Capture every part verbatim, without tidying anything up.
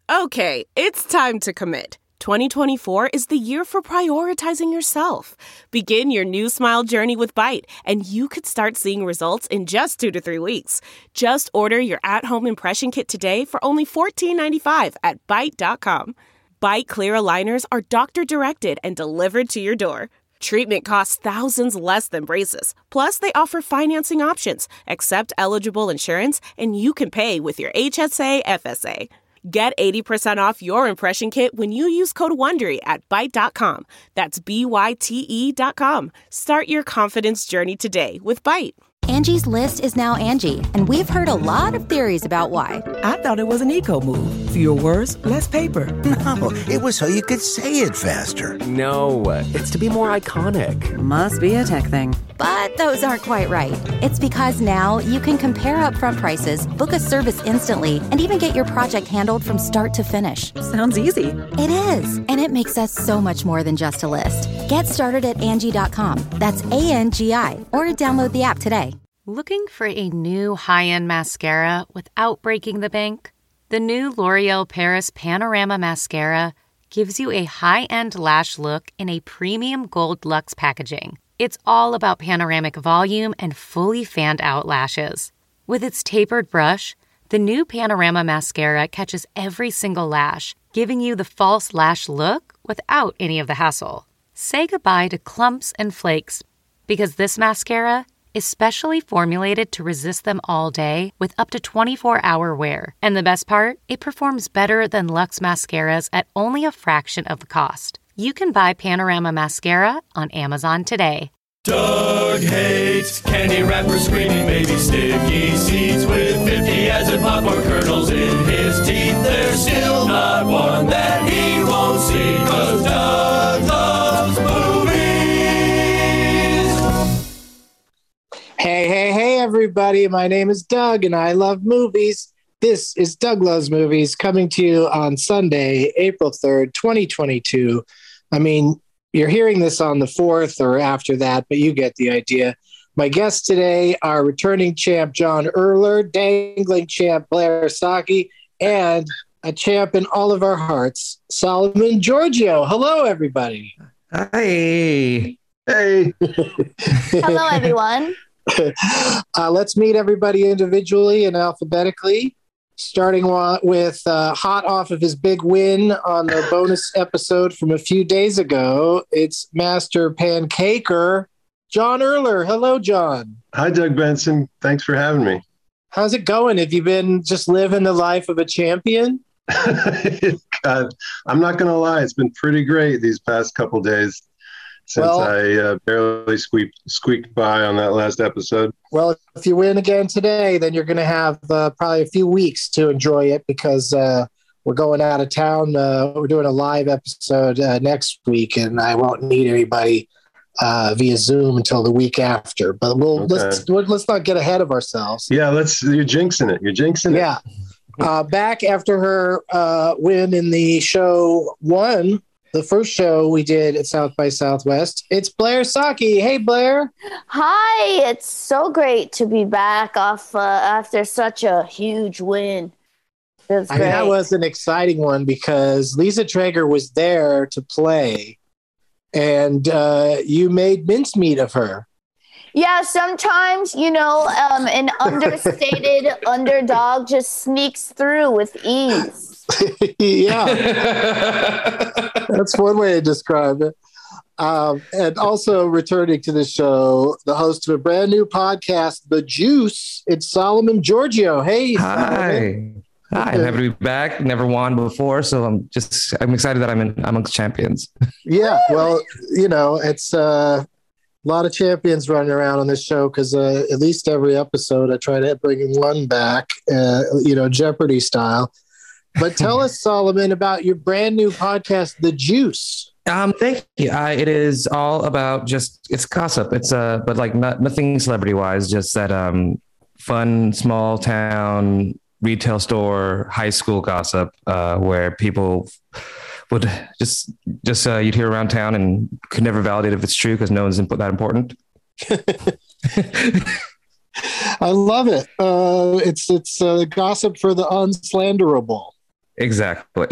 Okay, it's time to commit. twenty twenty-four is the year for prioritizing yourself. Begin your new smile journey with Byte, and you could start seeing results in just two to three weeks. Just order your at-home impression kit today for only fourteen ninety-five at byte dot com. Byte clear aligners are doctor-directed and delivered to your door. Treatment costs thousands less than braces. Plus, they offer financing options, accept eligible insurance, and you can pay with your H S A F S A. Get eighty percent off your impression kit when you use code WONDERY at byte dot com. That's B Y T E dot com. Start your confidence journey today with Byte. Angie's List is now Angie, and we've heard a lot of theories about why. I thought it was an eco move. Fewer words, less paper. No, it was so you could say it faster. No, it's to be more iconic. Must be a tech thing. But those aren't quite right. It's because now you can compare upfront prices, book a service instantly, and even get your project handled from start to finish. Sounds easy. It is, and it makes us so much more than just a list. Get started at Angie dot com. That's A N G I, or download the app today. Looking for a new high-end mascara without breaking the bank? The new L'Oreal Paris Panorama Mascara gives you a high-end lash look in a premium gold luxe packaging. It's all about panoramic volume and fully fanned-out lashes. With its tapered brush, the new Panorama Mascara catches every single lash, giving you the false lash look without any of the hassle. Say goodbye to clumps and flakes, because this mascara is specially formulated to resist them all day with up to twenty-four hour wear. And the best part? It performs better than Luxe mascaras at only a fraction of the cost. You can buy Panorama Mascara on Amazon today. Doug hates candy wrappers, screaming baby sticky seeds with fifty acid popcorn kernels in his teeth. There's still not one that he won't see, 'cause Doug loves movies. Hey, hey, hey, everybody. My name is Doug, and I love movies. This is Doug Loves Movies, coming to you on Sunday, April third, twenty twenty-two. I mean, you're hearing this on the fourth or after that, but you get the idea. My guests today are returning champ John Erler, dangling champ Blair Saki, and a champ in all of our hearts, Solomon Giorgio. Hello, everybody. Hi. Hey. Hello, everyone. Uh, let's meet everybody individually and alphabetically, starting wa- with uh, hot off of his big win on the bonus episode from a few days ago. It's Master Pancaker, John Erler. Hello, John. Hi, Doug Benson. Thanks for having me. How's it going? Have you been just living the life of a champion? God, I'm not going to lie. It's been pretty great these past couple days. Since well, I uh, barely squeaked, squeaked by on that last episode. Well, if you win again today, then you're going to have uh, probably a few weeks to enjoy it, because uh, we're going out of town. Uh, we're doing a live episode uh, next week, and I won't need anybody uh, via Zoom until the week after. But we'll okay. let's let's not get ahead of ourselves. Yeah, let's. You're jinxing it. You're jinxing it. Yeah. Uh, back after her uh, win in the show one. The first show we did at South by Southwest. It's Blair Saki. Hey, Blair. Hi. It's so great to be back off uh, after such a huge win. It was great. That was an exciting one because Lisa Traeger was there to play, and uh, you made mincemeat of her. Yeah, sometimes, you know, um, an understated underdog just sneaks through with ease. Yeah, that's one way to describe it. Um, and also returning to the show, the host of a brand new podcast, The Juice, it's Solomon Giorgio. Hey, hi, Solomon. Hi. I'm happy to be back. Never won before, so I'm just I'm excited that I'm in amongst champions. Yeah, well, you know, it's uh, a lot of champions running around on this show because uh, at least every episode I try to bring one back, uh, you know, Jeopardy style. But tell us, Solomon, about your brand new podcast, The Juice. Um, thank you. Uh, it is all about just it's gossip. It's uh, but like not, nothing celebrity wise. Just that um, fun small town retail store high school gossip uh, where people would just just uh, you'd hear around town and could never validate if it's true because no one's that important. I love it. Uh, it's it's uh, gossip for the unslanderable. Exactly.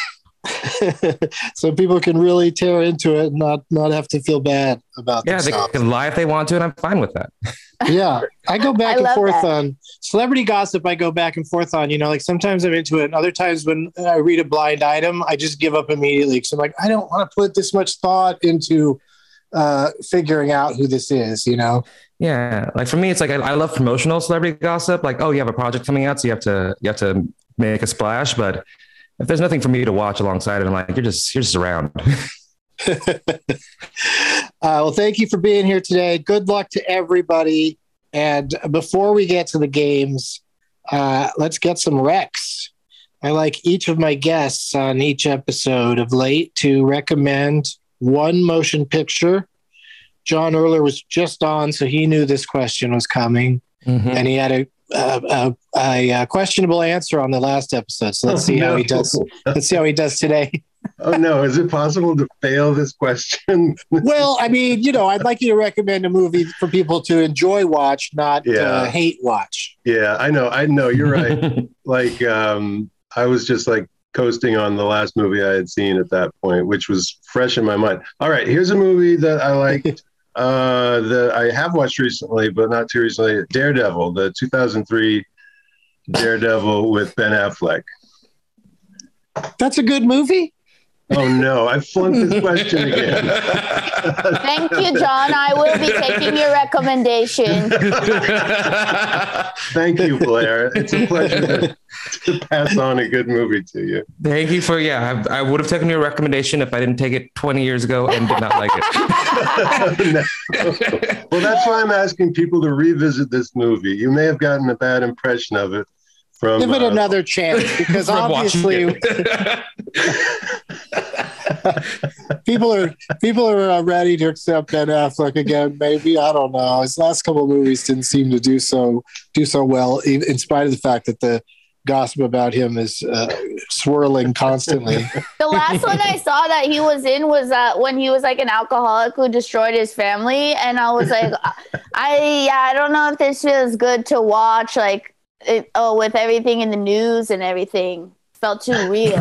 So people can really tear into it and not not have to feel bad about yeah, themselves. they can lie if they want to, and I'm fine with that. Yeah, I go back I and forth that. on celebrity gossip. I go back and forth on, you know, like sometimes I'm into it, and other times when I read a blind item, I just give up immediately because I'm like, I don't want to put this much thought into uh, figuring out who this is, you know. Yeah, like for me, it's like I, I love promotional celebrity gossip. Like, oh, you have a project coming out, so you have to you have to make a splash. But if there's nothing for me to watch alongside it, I'm like, you're just you're just around. uh, well, thank you for being here today. Good luck to everybody. And before we get to the games, uh, let's get some recs. I like each of my guests on each episode of Late to recommend one motion picture. John Erler was just on, so he knew this question was coming, mm-hmm. and he had a, a, a, a questionable answer on the last episode. So let's Oh, see how no. he does. Let's see how he does today. Oh no, is it possible to fail this question? Well, I mean, you know, I'd like you to recommend a movie for people to enjoy watch, not Yeah. uh, hate watch. Yeah, I know. I know. You're right. Like, um, I was just like coasting on the last movie I had seen at that point, which was fresh in my mind. All right, here's a movie that I liked uh, that I have watched recently, but not too recently. Daredevil, the two thousand three Daredevil with Ben Affleck. That's a good movie. Oh no, I flunked this question again. Thank you, John. I will be taking your recommendation. Thank you, Blair. It's a pleasure to, to pass on a good movie to you. Thank you for yeah. I, I would have taken your recommendation if I didn't take it twenty years ago and did not like it. Well, that's why I'm asking people to revisit this movie. You may have gotten a bad impression of it from. Give it uh, another chance, because from watching obviously it. people are people are uh, ready to accept Ben Affleck again. Maybe, I don't know. His last couple of movies didn't seem to do so do so well, in, in spite of the fact that the gossip about him is uh, swirling constantly. The last one I saw that he was in was uh, when he was like an alcoholic who destroyed his family, and I was like, I yeah, I don't know if this feels good to watch. Like, it, oh, with everything in the news and everything, felt too real.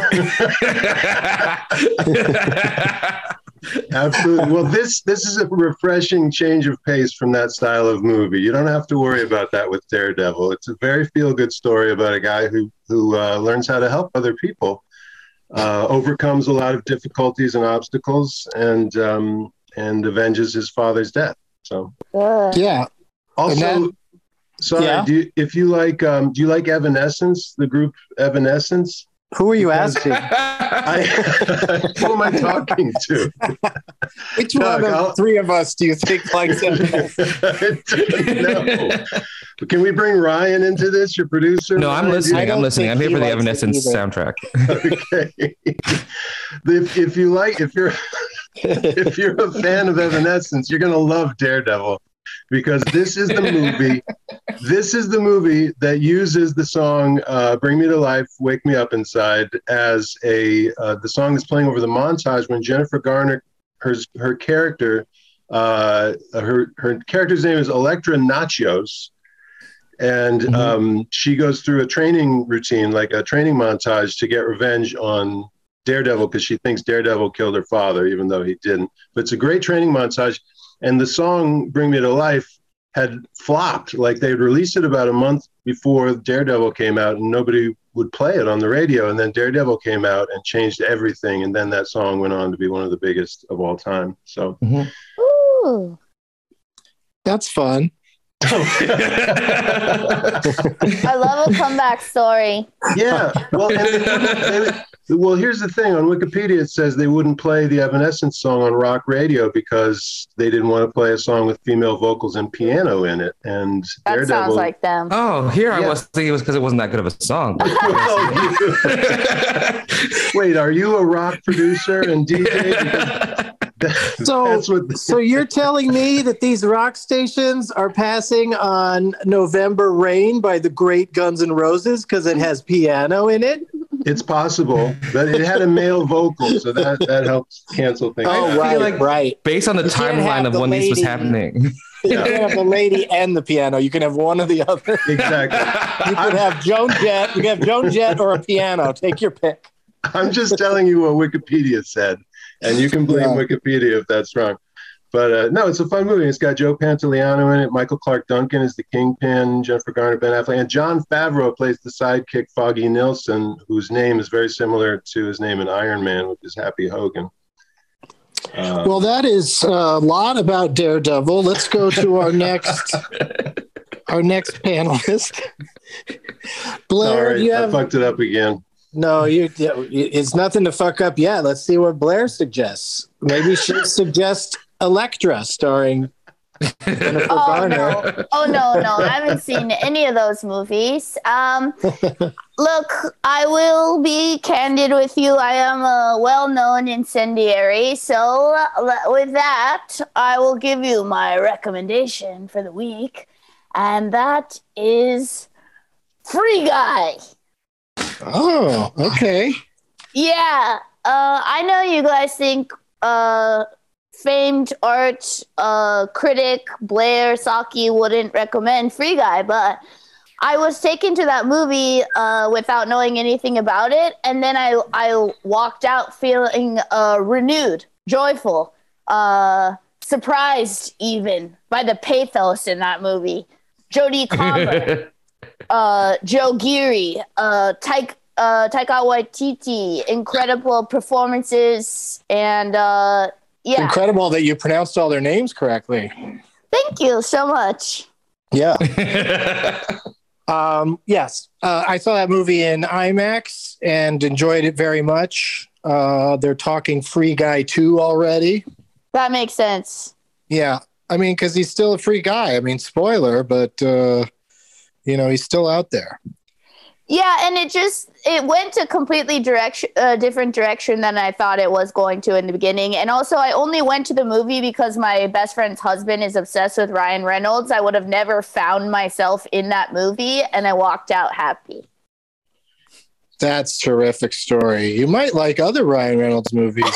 Absolutely. Well, this this is a refreshing change of pace from that style of movie. You don't have to worry about that with Daredevil. It's a very feel-good story about a guy who who uh, learns how to help other people, uh, overcomes a lot of difficulties and obstacles, and um, and avenges his father's death. So Good. Yeah. also. then- Sorry, Yeah. do you, if you like, um, do you like Evanescence, the group Evanescence? Who are you Because- asking? I, who am I talking to? Which Doug, one of I'll- the three of us do you think likes it? No. Can we bring Ryan into this, your producer? No, I'm Ryan, do you- listening. I'm don't listening. I'm think here he for the likes it Evanescence either. soundtrack. Okay. if, if you like, if you're, if you're a fan of Evanescence, you're gonna love Daredevil, because this is the movie. This is the movie that uses the song uh, "Bring Me to Life, Wake Me Up Inside" as a uh, the song that's playing over the montage when Jennifer Garner, her her character, uh, her her character's name is Electra Nachos. And Mhm. um, she goes through a training routine, like a training montage, to get revenge on Daredevil because she thinks Daredevil killed her father, even though he didn't. But it's a great training montage. And the song "Bring Me to Life" had flopped. Like, they'd released it about a month before Daredevil came out, and nobody would play it on the radio. And then Daredevil came out and changed everything. And then that song went on to be one of the biggest of all time. So Mhm. Ooh. That's fun. I love a comeback story. yeah, well, and they wouldn't- they- well, here's the thing. On Wikipedia, it says they wouldn't play the Evanescence song on rock radio because they didn't want to play a song with female vocals and piano in it. And That Daredevil. sounds like them. Oh, here I Yeah. was thinking it was because it wasn't that good of a song. Wait, are you a rock producer and D J? So, That's what. so you're telling me that these rock stations are passing on "November Rain" by the great Guns N' Roses because it has piano in it? It's possible, but it had a male vocal, so that that helps cancel things. Oh, out. right, like right. Based on the You can't timeline have of the when this was lady- happening. You can have the lady and the piano. You can have one or the other. Exactly. You could have Joan Jett. You can have Joan Jett or a piano. Take your pick. I'm just telling you what Wikipedia said, and you can blame Yeah. Wikipedia if that's wrong. But uh, no, it's a fun movie. It's got Joe Pantoliano in it. Michael Clark Duncan is the Kingpin. Jennifer Garner, Ben Affleck, and Jon Favreau plays the sidekick Foggy Nilsson, whose name is very similar to his name in Iron Man, which is Happy Hogan. Uh, Well, that is a lot about Daredevil. Let's go to our next our next panelist. Blair, sorry, you I have fucked it up again. no. You, it's nothing to fuck up yet. Let's see what Blair suggests. Maybe she'll suggest Elektra, starring Jennifer Oh Garner. no! Oh no! No, I haven't seen any of those movies. Um, look, I will be candid with you. I am a well-known incendiary, so uh, with that, I will give you my recommendation for the week, and that is Free Guy. Oh, okay. Yeah, uh, I know you guys think uh, famed art uh, critic Blair Saki wouldn't recommend Free Guy, but I was taken to that movie uh, without knowing anything about it, and then I I walked out feeling uh, renewed, joyful, uh, surprised even by the pathos in that movie. Jodie Comer, uh, Joe Geary, uh, Taika uh, Taika Waititi, incredible performances, and uh, yeah, Incredible that you pronounced all their names correctly. thank you so much. Yeah. um, yes. Uh, I saw that movie in IMAX and enjoyed it very much. Uh, they're talking Free Guy two already. That makes sense. Yeah. I mean, because he's still a free guy. I mean, spoiler, but, uh, you know, he's still out there. Yeah, and it just it went a completely direction, uh, different direction than I thought it was going to in the beginning. And also, I only went to the movie because my best friend's husband is obsessed with Ryan Reynolds. I would have never found myself in that movie, and I walked out happy. That's a terrific story. You might like other Ryan Reynolds movies.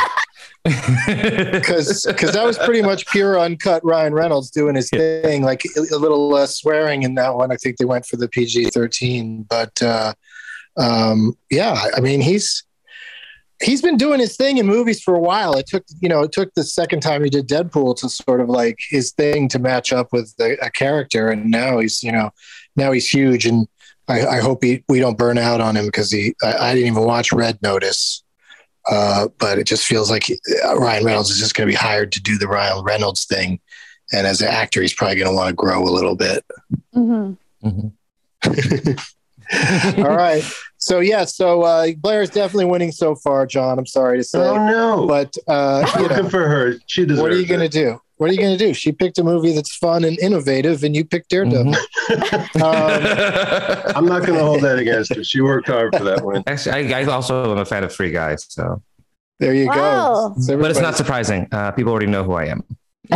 Because that was pretty much pure uncut Ryan Reynolds doing his thing, like a, a little less swearing in that one. I think they went for the P G thirteen, but uh, um, yeah, I mean he's he's been doing his thing in movies for a while. It took you know it took the second time he did Deadpool to sort of like his thing to match up with the, a character, and now he's you know now he's huge, and I, I hope he, we don't burn out on him because he I, I didn't even watch Red Notice. Uh, but it just feels like uh, Ryan Reynolds is just going to be hired to do the Ryan Reynolds thing. And as an actor, he's probably going to want to grow a little bit. Mm-hmm. Mm-hmm. All right. So, yeah. So uh, Blair is definitely winning so far, John. I'm sorry to say. Oh, no. But uh, you Looking know, for her. She deserves what are you going to it. do? What are you going to do? She picked a movie that's fun and innovative, and you picked Daredevil. Mm-hmm. um, I'm not going to hold that against her. She worked hard for that one. Actually, I, I also am a fan of Free Guy, so. There you Wow. go. So But it's not everybody- surprising. Uh, people already know who I am.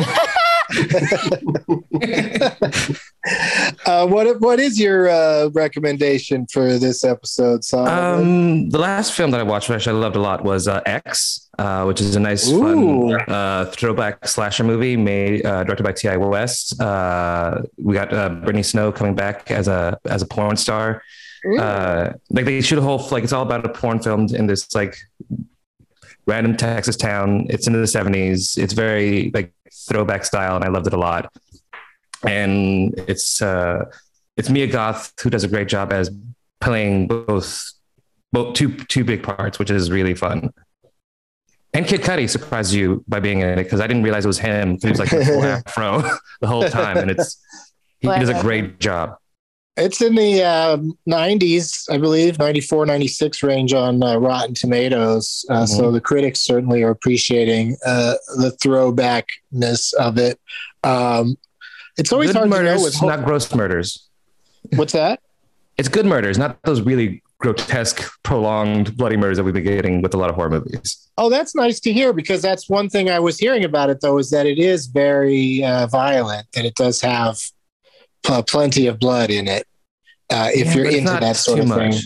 uh, what what is your uh, recommendation for this episode, Solomon? Um, the last film that I watched, which I loved a lot, was uh, X, uh, which is a nice, Ooh. fun uh, throwback slasher movie made uh, directed by T I West. Uh, we got uh, Brittany Snow coming back as a as a porn star. Uh, like they shoot a whole like it's all about a porn film in this like random Texas town. It's into the seventies. It's very like throwback style, and I loved it a lot. And it's uh, it's Mia Goth who does a great job as playing both both two two big parts, which is really fun. And Kid Cudi surprised you by being in it because I didn't realize it was him. He was like a full afro the whole time, and it's he, he does a great job. It's in the uh, nineties, I believe, ninety-four, ninety-six range on uh, Rotten Tomatoes. Uh, Mm-hmm. So the critics certainly are appreciating uh, the throwbackness of it. Um, it's always Good hard murders, to know. With not gross murders. What's that? It's good murders, not those really grotesque, prolonged, bloody murders that we've been getting with a lot of horror movies. Oh, that's nice to hear because that's one thing I was hearing about it, though, is that it is very uh, violent, that it does have uh, plenty of blood in it. Uh, if Yeah, you're but it's into not that sort too of much. thing.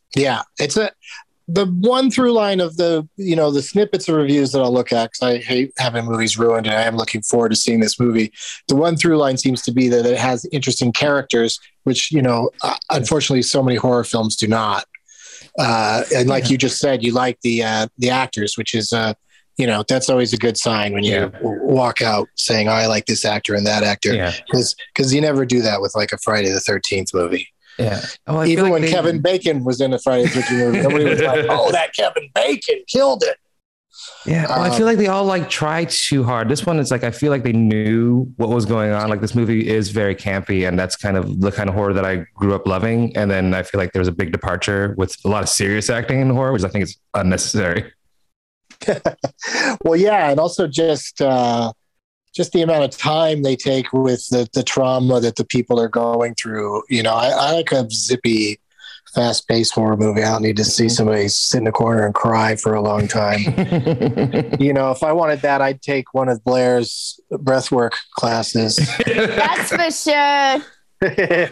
Yeah, it's a the one through line of the, you know, the snippets of reviews that I'll look at, because I hate having movies ruined and I am looking forward to seeing this movie. The one through line seems to be that it has interesting characters, which, you know, uh, unfortunately so many horror films do not. Uh, and like yeah. you just said, you like the uh, the actors, which is, uh, you know, that's always a good sign when you yeah. w- walk out saying, oh, I like this actor and that actor. Because yeah. because you never do that with like a Friday the thirteenth movie. Yeah. Oh, even like when they... Kevin Bacon was in a Friday the thirteenth movie, nobody was like, "Oh, that Kevin Bacon killed it." Yeah. Well, um, I feel like they all like try too hard. This one is like, I feel like they knew what was going on. Like this movie is very campy, and that's kind of the kind of horror that I grew up loving. And then I feel like there's a big departure with a lot of serious acting in horror, which I think is unnecessary. Well, yeah, and also just. Uh, Just the amount of time they take with the, the trauma that the people are going through. You know, I, I like a zippy, fast-paced horror movie. I don't need to see somebody sit in a corner and cry for a long time. You know, if I wanted that, I'd take one of Blair's breathwork classes. That's for sure. Get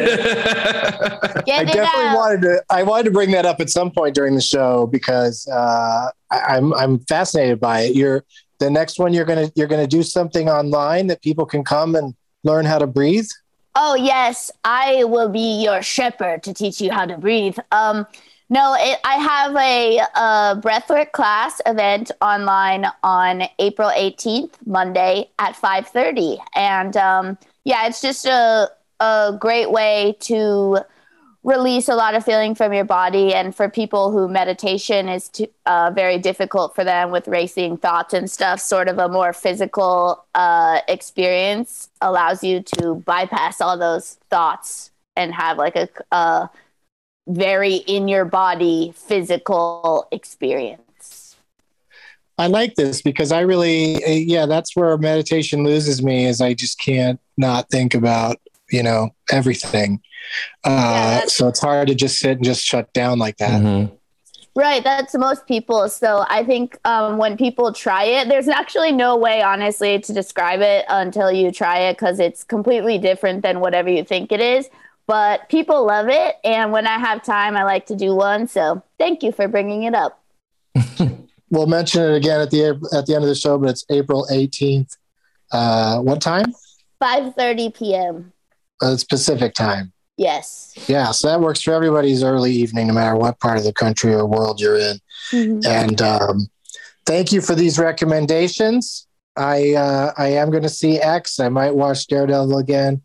I definitely out. wanted to. I wanted to bring that up at some point during the show because uh, I, I'm I'm fascinated by it. You're the next one. You're gonna you're gonna do something online that people can come and learn how to breathe. Oh yes, I will be your shepherd to teach you how to breathe. Um, no, it, I have a, a breathwork class event online on April eighteenth, Monday at five thirty, and um, yeah, it's just a a great way to release a lot of feeling from your body. And for people who meditation is too, uh, very difficult for them with racing thoughts and stuff, sort of a more physical uh, experience allows you to bypass all those thoughts and have like a, a very in your body physical experience. I like this because I really, yeah, that's where meditation loses me, is I just can't not think about, you know, everything. Uh, yeah, so it's hard to just sit and just shut down like that. Mm-hmm. Right. That's most people. So I think um, when people try it, there's actually no way, honestly, to describe it until you try it, because it's completely different than whatever you think it is. But people love it. And when I have time, I like to do one. So thank you for bringing it up. We'll mention it again at the at the end of the show, but it's April eighteenth. Uh, what time? five thirty p.m. Uh, Pacific time. Yes. Yeah, so that works for everybody's early evening, no matter what part of the country or world you're in. Mm-hmm. And um, thank you for these recommendations. I uh, I am going to see X. I might watch Daredevil again.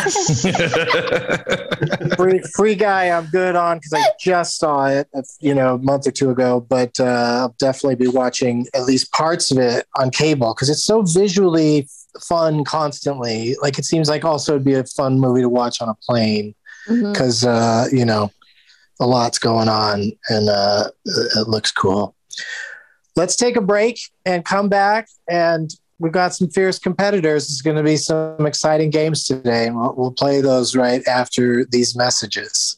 free, free Guy I'm good on because I just saw it, you know, a month or two ago. But uh, I'll definitely be watching at least parts of it on cable because it's so visually fun constantly. Like it seems like also it'd be a fun movie to watch on a plane because mm-hmm. uh you know, a lot's going on and uh it looks cool. Let's take a break and come back, and we've got some fierce competitors. There's going to be some exciting games today, and we'll, we'll play those right after these messages.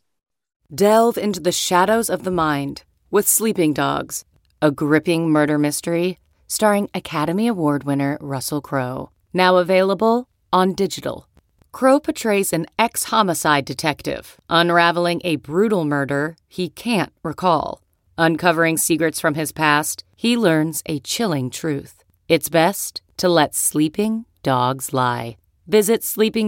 Delve into the shadows of the mind with Sleeping Dogs, a gripping murder mystery starring Academy Award winner Russell Crowe. Now available on digital. Crowe portrays an ex-homicide detective unraveling a brutal murder he can't recall. Uncovering secrets from his past, he learns a chilling truth. It's best to let sleeping dogs lie. Visit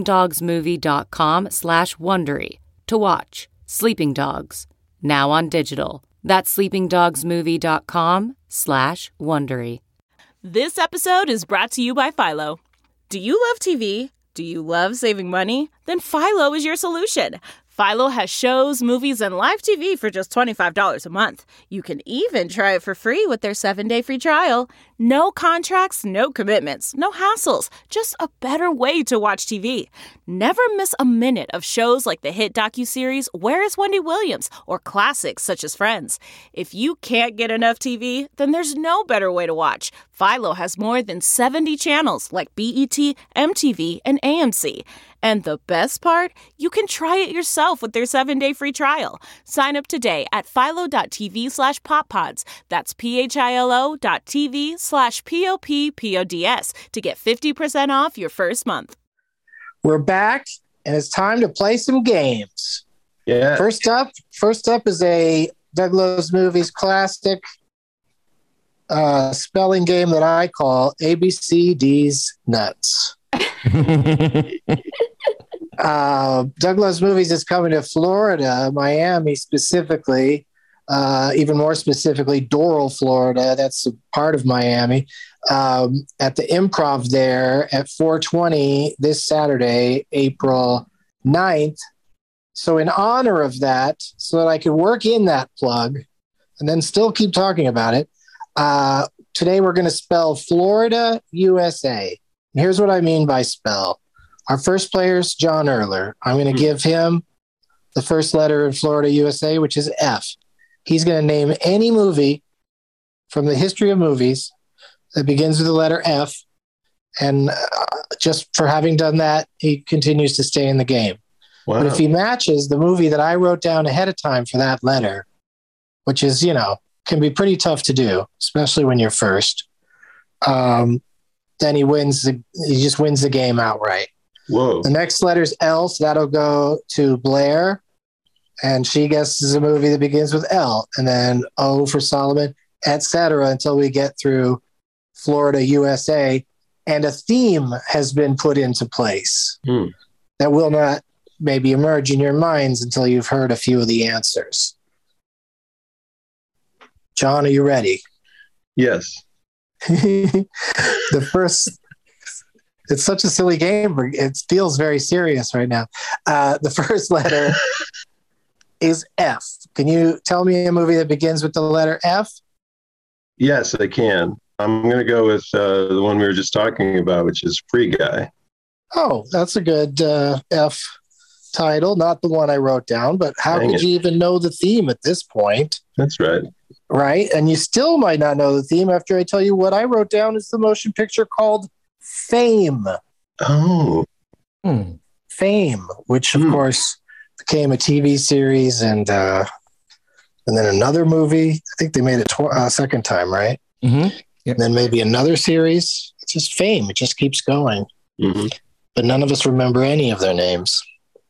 sleepingdogsmovie.com slash Wondery to watch Sleeping Dogs, now on digital. That's sleepingdogsmovie.com slash Wondery. This episode is brought to you by Philo. Do you love T V? Do you love saving money? Then Philo is your solution. Philo has shows, movies, and live T V for just twenty-five dollars a month. You can even try it for free with their seven-day free trial. No contracts, no commitments, no hassles. Just a better way to watch T V. Never miss a minute of shows like the hit docuseries Where is Wendy Williams? Or classics such as Friends. If you can't get enough T V, then there's no better way to watch. Philo has more than seventy channels like B E T, M T V, and A M C. And the best part? You can try it yourself with their seven-day free trial. Sign up today at philo.tv slash poppods. That's P-H-I-L-O dot TV slash P-O-P-P-O-D-S to get fifty percent off your first month. We're back, and it's time to play some games. Yeah. First up, first up is a Doug Loves Movies classic uh, spelling game that I call A B C D's Nuts. uh, Doug Loves Movies is coming to Florida, Miami specifically, uh, even more specifically, Doral, Florida. That's a part of Miami. Um, at the Improv there at four twenty this Saturday, April ninth. So in honor of that, so that I could work in that plug and then still keep talking about it, uh, today we're going to spell Florida, U S A. And here's what I mean by spell. Our first player is John Erler. I'm going to give him the first letter in Florida, U S A, which is F. He's going to name any movie from the history of movies that begins with the letter F. And uh, just for having done that, he continues to stay in the game. Wow. But if he matches the movie that I wrote down ahead of time for that letter, which is, you know, can be pretty tough to do, especially when you're first, um, then he wins. The, he just wins the game outright. Whoa. The next letter is L, so that'll go to Blair. And she guesses a movie that begins with L. And then O for Solomon, et cetera, until we get through Florida, U S A. And a theme has been put into place hmm. that will not maybe emerge in your minds until you've heard a few of the answers. John, are you ready? Yes. The first, it's such a silly game. It feels very serious right now. Uh, the first letter is F. Can you tell me a movie that begins with the letter F? Yes, I can. I'm going to go with uh, the one we were just talking about, which is Free Guy. Oh, that's a good uh, F title. Not the one I wrote down, but how Dang could it. you even know the theme at this point? That's right. Right? And you still might not know the theme after I tell you what I wrote down is the motion picture called Fame. Oh. Hmm. Fame, which of Hmm. course became a T V series and uh, and then another movie. I think they made it a tw- uh, second time, right? Mm-hmm. Yep. And then maybe another series. It's just Fame. It just keeps going. Mm-hmm. But none of us remember any of their names.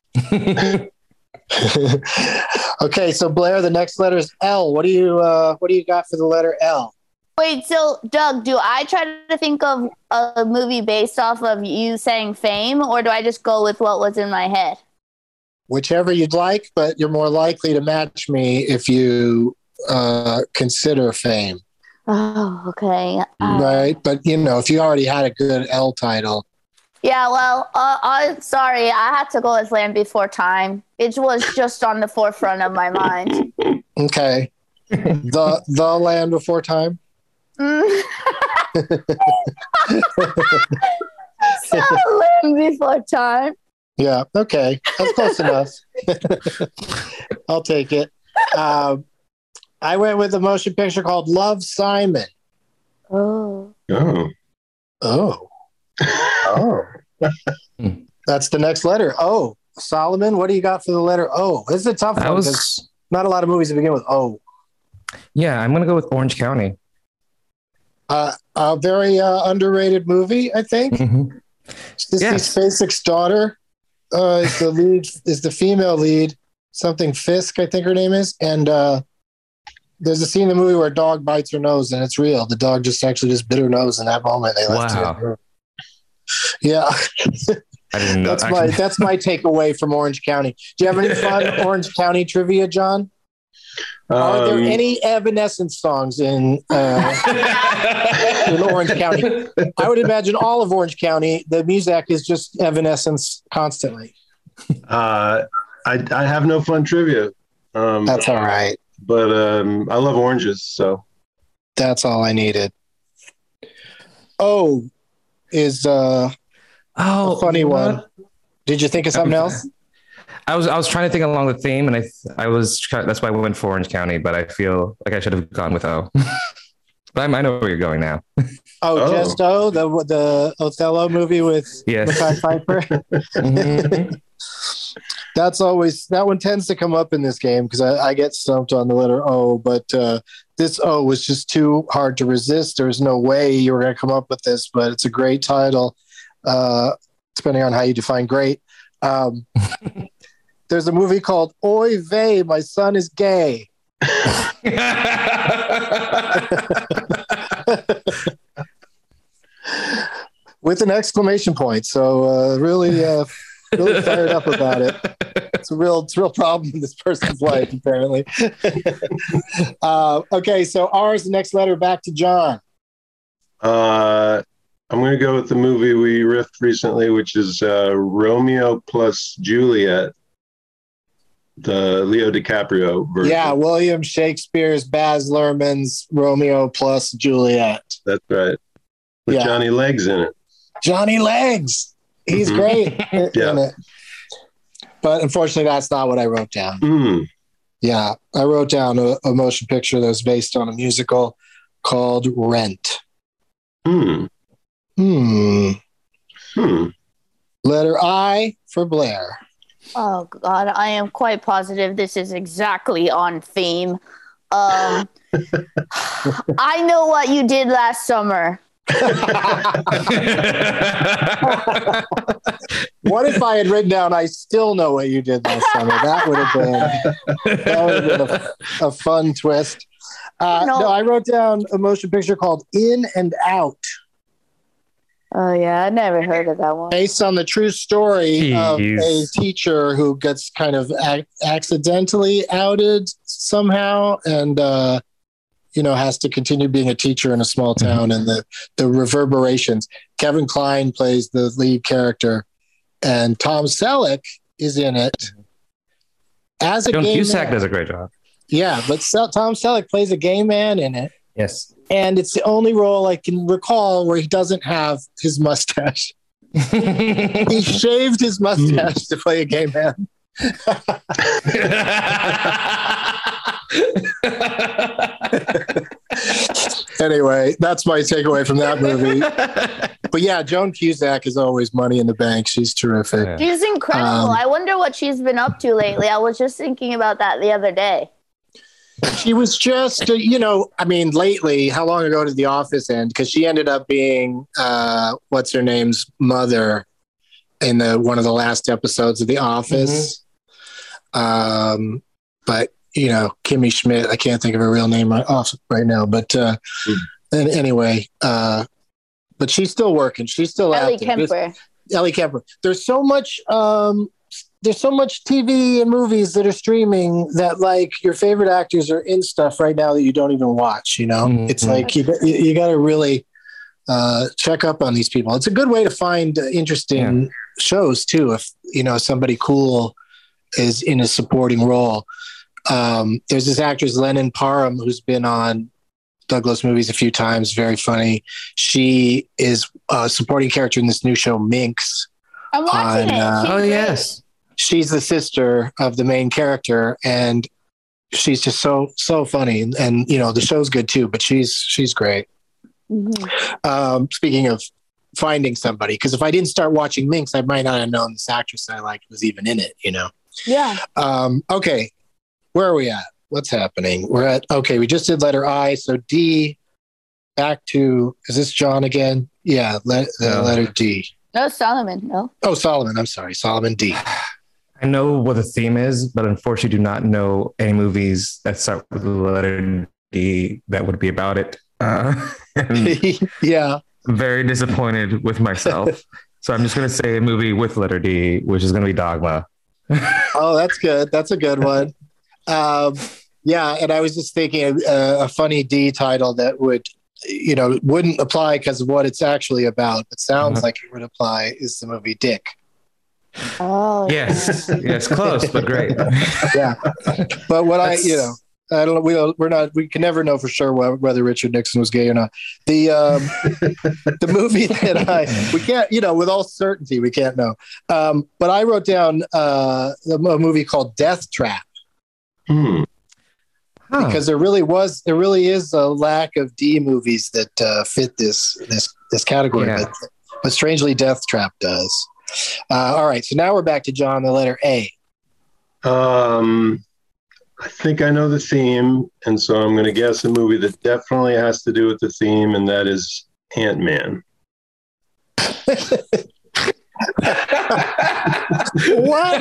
Okay, so Blair, the next letter is L. What do you uh, what do you got for the letter L? Wait, so Doug, do I try to think of a movie based off of you saying Fame, or do I just go with what was in my head? Whichever you'd like, but you're more likely to match me if you uh, consider Fame. Oh, okay. Uh, Right, but you know, if you already had a good L title, Yeah, well, uh, I'm sorry. I had to go with Land Before Time. It was just on the forefront of my mind. okay. the the Land Before Time. Mm. So, Land Before Time. Yeah. Okay, that's close enough. I'll take it. Um, I went with a motion picture called Love, Simon. Oh. Oh. Oh. Oh. That's the next letter. O. Solomon, what do you got for the letter O? This is a tough I one was- because not a lot of movies that begin with O. Yeah, I'm going to go with Orange County. Uh, a very uh, underrated movie, I think. Mhm. Sissy Yes. Spacek's daughter uh, is the lead, is the female lead. Something Fisk, I think her name is. And uh, there's a scene in the movie where a dog bites her nose, and it's real. The dog just actually just bit her nose in that moment. They left Wow. it. Yeah, I didn't know. that's my actually- that's my takeaway from Orange County. Do you have any fun Orange County trivia, John? Are there Um, any Evanescence songs in uh, in Orange County? I would imagine all of Orange County, the music is just Evanescence constantly. Uh, I I have no fun trivia. Um, That's all right. But um, I love oranges, so That's all I needed. Oh, is uh, oh, a funny you know one. what? Did you think of something else? I was I was trying to think along the theme, and I I was try- that's why I went for Orange County, but I feel like I should have gone with O. But I'm, I know where you're going now. Oh, Oh. just oh, the the Othello movie with Yes. Mekhi Phifer. Mhm. That's always that one tends to come up in this game because I, I get stumped on the letter O, but uh, this O was just too hard to resist. There's no way you were going to come up with this, but it's a great title, uh, depending on how you define great. Um, there's a movie called Oy Vey, My Son is Gay. With an exclamation point. So uh, really, uh, really fired up about it. It's a real, it's a real problem in this person's life, apparently. uh, okay, so R's the next letter. Back to John. Uh, I'm going to go with the movie we riffed recently, which is uh, Romeo plus Juliet, the Leo DiCaprio version. Yeah, William Shakespeare's Baz Luhrmann's Romeo plus Juliet. That's right. With Yeah. Johnny Legs in it. Johnny Legs. He's Mhm. great in Yeah. it. But unfortunately, that's not what I wrote down. Mm. Yeah, I wrote down a, a motion picture that was based on a musical called Rent. Hmm. Hmm. Hmm. Letter I for Blair. Oh God, I am quite positive this is exactly on theme. Um, I know what you did last summer. What if I had written down, I still know what you did last summer? That would have been, that would have been a, a fun twist. Uh, No. no, I wrote down a motion picture called In and Out, Oh yeah, I never heard of that one. based on the true story of a Jeez. teacher who gets kind of ac- accidentally outed somehow and, uh, you know, has to continue being a teacher in a small town, and the, the reverberations. Kevin Kline plays the lead character, and Tom Selleck is in it as a John gay Cusack man. does a great job. Yeah, but Se- Tom Selleck plays a gay man in it, Yes. and it's the only role I can recall where he doesn't have his mustache. He shaved his mustache to play a gay man. Anyway, that's my takeaway from that movie. But yeah, Joan Cusack is always money in the bank. She's terrific. Yeah. She's incredible. Um, I wonder what she's been up to lately. I was just thinking about that the other day. She was just, uh, you know, I mean, lately, how long ago did The Office end? Because she ended up being, uh, what's her name's mother in the one of the last episodes of The Office. Um, but, you know, Kimmy Schmidt, I can't think of her real name right, off right now. But uh, and anyway, uh, but she's still working. She's still Ellie active. There's- Kemper. Ellie Kemper. There's so much. Um, there's so much T V and movies that are streaming that, like, your favorite actors are in stuff right now that you don't even watch. You know, Mhm. it's like you you, you got to really uh, check up on these people. It's a good way to find uh, interesting shows too. If you know somebody cool is in a supporting role. Um, there's this actress Lennon Parham who's been on Douglas movies a few times. Very funny. She is a supporting character in this new show Minx. I'm watching on, it. uh, She's Oh great. yes. She's the sister of the main character, and she's just so so funny. And, and you know the show's good too, but she's she's great. Mhm. Um, speaking of finding somebody, because if I didn't start watching Minx, I might not have known this actress I liked was even in it. You know. Yeah. Um, okay, where are we at? What's happening? We're at okay. We just did letter I, so D. Back to is this John again? Yeah, le- the No. letter D. No, Solomon. No. Oh, Solomon. I'm sorry, Solomon D. I know what the theme is, but unfortunately do not know any movies that start with the letter D that would be about it. Uh, and Yeah. I'm very disappointed with myself. So I'm just going to say a movie with letter D, which is going to be Dogma. Oh, that's good. That's a good one. Um, yeah, and I was just thinking uh, a funny D title that would, you know, wouldn't apply because of what it's actually about, but sounds Mhm. like it would apply. Is the movie Dick? Oh. Yes. Yes. Close, but great. Yeah, but what I, That's- you know, I don't know. We don't, we're not. We can never know for sure whether, whether Richard Nixon was gay or not. The um, the movie that I we can't, you know, with all certainty we can't know. Um, but I wrote down uh, a movie called Death Trap. Hmm. Huh. Because there really was, there really is a lack of D movies that uh, fit this this this category, Yeah. but, but strangely, Death Trap does. Uh, all right, so now we're back to John, the letter A. Um, I think I know the theme, and so I'm going to guess a movie that definitely has to do with the theme, and that is Ant-Man. What?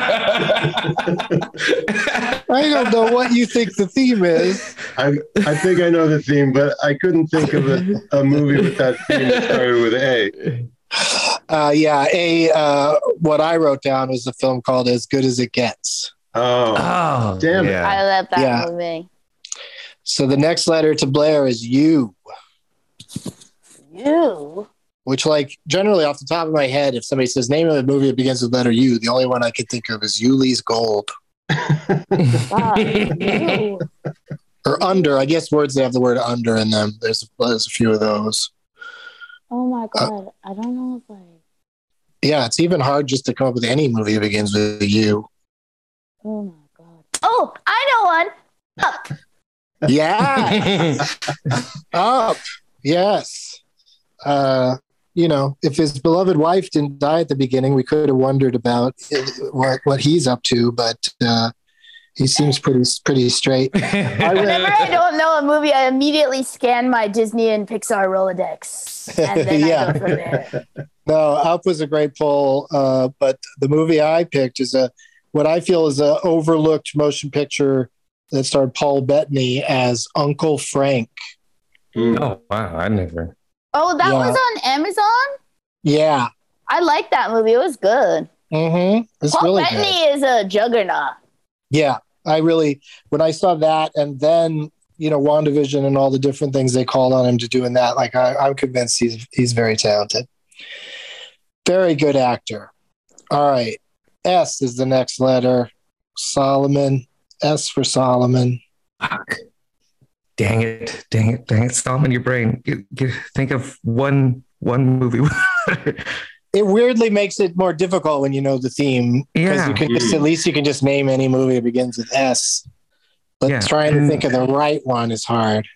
I don't know what you think the theme is. I I think I know the theme, but I couldn't think of a, a movie with that theme that started with A. Uh, yeah, a uh, what I wrote down was a film called As Good as It Gets. Oh, Oh, damn it. yeah. I love that Yeah. movie. So the next letter to Blair is U, You. which, like, generally off the top of my head, if somebody says name of a movie that begins with letter U, the only one I could think of is Yuli's Gold. God, you. Or Under. I guess words that have the word under in them. There's, there's a few of those. Oh my God. I don't know if I. Yeah, it's even hard just to come up with any movie that begins with U. Oh my God. Oh, I know one. Up. Yeah. Up. Yes. Uh, you know, if his beloved wife didn't die at the beginning, we could have wondered about what, what he's up to, but uh, he seems pretty pretty straight. Whenever I don't know a movie, I immediately scan my Disney and Pixar Rolodex. And then Yeah. I go from there. No, Up was a great poll, uh, but the movie I picked is a what I feel is a overlooked motion picture that starred Paul Bettany as Uncle Frank. Oh, wow. I never. Oh, that Yeah. was on Amazon? Yeah. I like that movie. It was good. Mm-hmm. It's Paul really Bettany good. is a juggernaut. Yeah. I really, when I saw that and then, you know, WandaVision and all the different things they called on him to do in that, like, I, I'm convinced he's, he's very talented. Very good actor. All right. S is the next letter. Solomon. S for Solomon. Fuck. Dang it. Dang it. Dang it. Solomon, your brain. Get, get, think of one one movie. It weirdly makes it more difficult when you know the theme. Because Yeah. you can just, at least you can just name any movie that begins with S. But Yeah. trying to And- think of the right one is hard.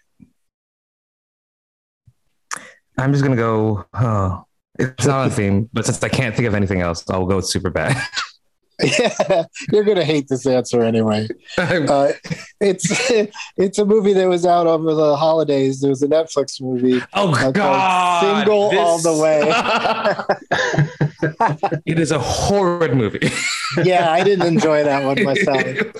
I'm just going to go. Oh, it's not a theme, but since I can't think of anything else, I'll go with Superbad. Yeah, you're gonna hate this answer anyway. Uh, it's it's a movie that was out over the holidays. There was a Netflix movie. Oh uh, called God! Single This- All the Way. It is a horrid movie. Yeah, I didn't enjoy that one myself.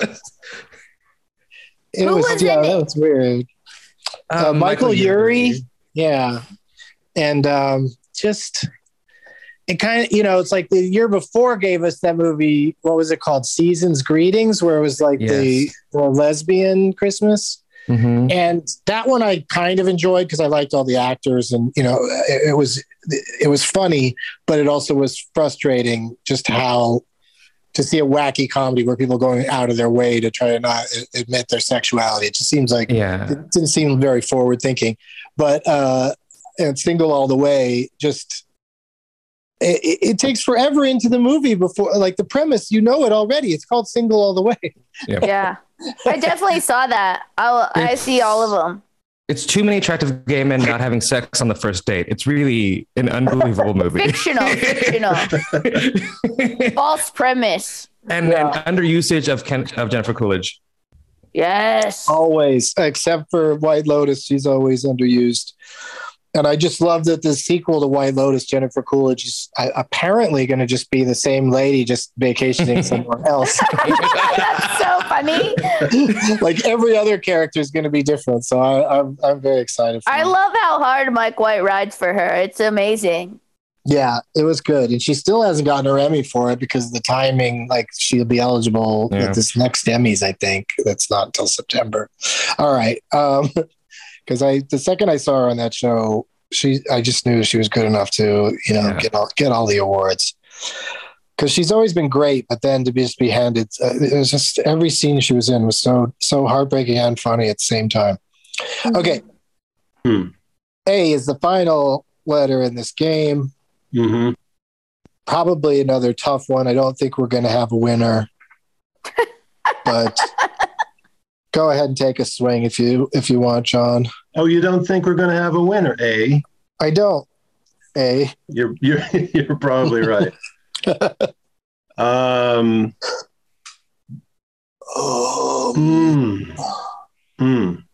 It Who was, was yeah, in that it? was weird. Uh, Um, Michael, Michael Urie, Urie. yeah, and um, just it kind of, you know, it's like the year before gave us that movie. What was it called? Season's Greetings, where it was like the, Yes. the lesbian Christmas. Mhm. And that one I kind of enjoyed because I liked all the actors, and you know, it, it was it was funny, but it also was frustrating just how to see a wacky comedy where people are going out of their way to try to not admit their sexuality. It just seems like Yeah. it didn't seem very forward thinking. But uh, and Single All the Way, just it, it, it takes forever into the movie before, like, the premise, you know it already. It's called Single All the Way. Yeah. I definitely saw that. I'll, I see all of them. It's too many attractive gay men not having sex on the first date. It's really an unbelievable movie. Fictional. Fictional. False premise. and, Yeah. and underusage of Ken, of Jennifer Coolidge. Yes. Always, except for White Lotus, she's always underused. And I just love that the sequel to White Lotus, Jennifer Coolidge, is uh, apparently going to just be the same lady, just vacationing somewhere else. That's so funny. Like every other character is going to be different. So I, I'm I'm very excited. For I it. love how hard Mike White rides for her. It's amazing. Yeah, it was good, and she still hasn't gotten her Emmy for it because of the timing. Like she'll be eligible Yeah. at this next Emmys, I think. That's not until September. All right, um, because I the second I saw her on that show, she I just knew she was good enough to you know Yeah. get all get all the awards. Because she's always been great, but then to be just be handed, uh, it was just every scene she was in was so so heartbreaking and funny at the same time. Okay, Hmm. A is the final letter in this game. Mm-hmm. Probably another tough one. I don't think we're going to have a winner, but go ahead and take a swing if you if you want, John. Oh, you don't think we're going to have a winner, eh? I don't. A. You're you're you're probably right. um. Oh. Mm, mm,